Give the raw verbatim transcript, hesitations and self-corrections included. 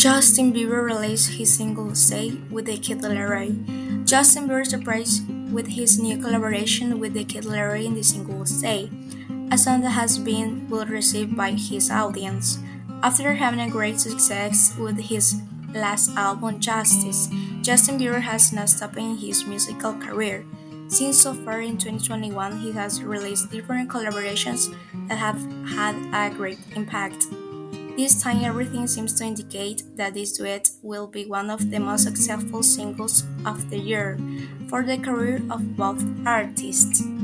Justin Bieber released his single "Stay" with the Kid Laroi. Justin Bieber surprised with his new collaboration with the Kid Laroi in the single "Stay", a song that has been well received by his audience. After having a great success with his last album Justice, Justin Bieber has not stopped in his musical career. Since so far in twenty twenty-one, he has released different collaborations that have had a great impact. This time, everything seems to indicate that this duet will be one of the most successful singles of the year for the career of both artists.